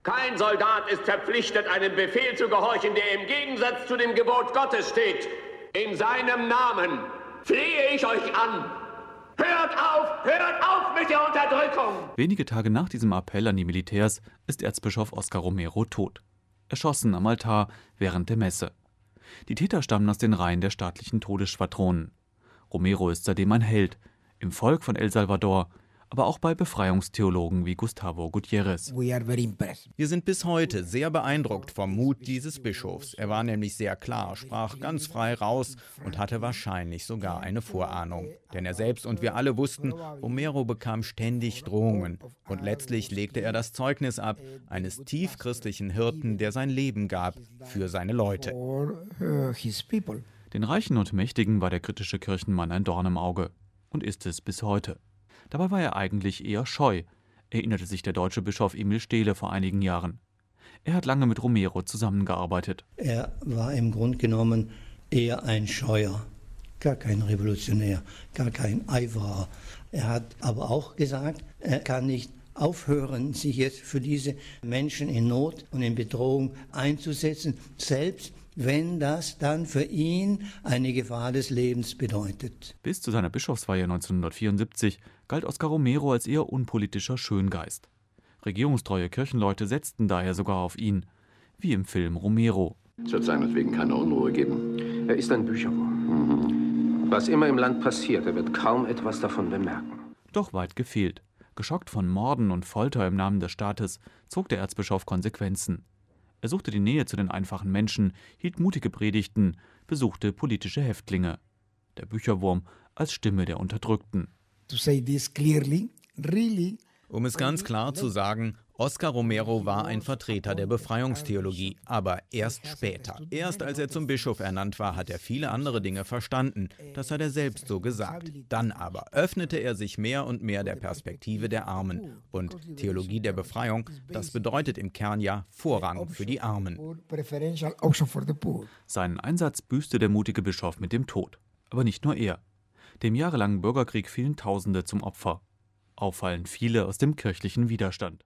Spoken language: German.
Kein Soldat ist verpflichtet, einem Befehl zu gehorchen, der im Gegensatz zu dem Gebot Gottes steht. In seinem Namen flehe ich euch an. Hört auf mit der Unterdrückung! Wenige Tage nach diesem Appell an die Militärs ist Erzbischof Oscar Romero tot. Erschossen am Altar während der Messe. Die Täter stammen aus den Reihen der staatlichen Todesschwadronen. Romero ist seitdem ein Held, im Volk von El Salvador, aber auch bei Befreiungstheologen wie Gustavo Gutiérrez. Wir sind bis heute sehr beeindruckt vom Mut dieses Bischofs. Er war nämlich sehr klar, sprach ganz frei raus und hatte wahrscheinlich sogar eine Vorahnung. Denn er selbst und wir alle wussten, Romero bekam ständig Drohungen. Und letztlich legte er das Zeugnis ab, eines tiefchristlichen Hirten, der sein Leben gab für seine Leute. Den Reichen und Mächtigen war der kritische Kirchenmann ein Dorn im Auge und ist es bis heute. Dabei war er eigentlich eher scheu, erinnerte sich der deutsche Bischof Emil Stehle vor einigen Jahren. Er hat lange mit Romero zusammengearbeitet. Er war im Grunde genommen eher ein Scheuer, gar kein Revolutionär, gar kein Eiferer. Er hat aber auch gesagt, er kann nicht aufhören, sich jetzt für diese Menschen in Not und in Bedrohung einzusetzen, selbst wenn das dann für ihn eine Gefahr des Lebens bedeutet. Bis zu seiner Bischofsweihe 1974 galt Oscar Romero als eher unpolitischer Schöngeist. Regierungstreue Kirchenleute setzten daher sogar auf ihn, wie im Film Romero. Es wird seinetwegen keine Unruhe geben. Er ist ein Bücherwurm. Was immer im Land passiert, er wird kaum etwas davon bemerken. Doch weit gefehlt. Geschockt von Morden und Folter im Namen des Staates zog der Erzbischof Konsequenzen. Er suchte die Nähe zu den einfachen Menschen, hielt mutige Predigten, besuchte politische Häftlinge. Der Bücherwurm als Stimme der Unterdrückten. Um es ganz klar zu sagen, Oscar Romero war ein Vertreter der Befreiungstheologie, aber erst später. Erst als er zum Bischof ernannt war, hat er viele andere Dinge verstanden. Das hat er selbst so gesagt. Dann aber öffnete er sich mehr und mehr der Perspektive der Armen. Und Theologie der Befreiung, das bedeutet im Kern ja Vorrang für die Armen. Seinen Einsatz büßte der mutige Bischof mit dem Tod. Aber nicht nur er. Dem jahrelangen Bürgerkrieg fielen Tausende zum Opfer. Auffallend viele aus dem kirchlichen Widerstand.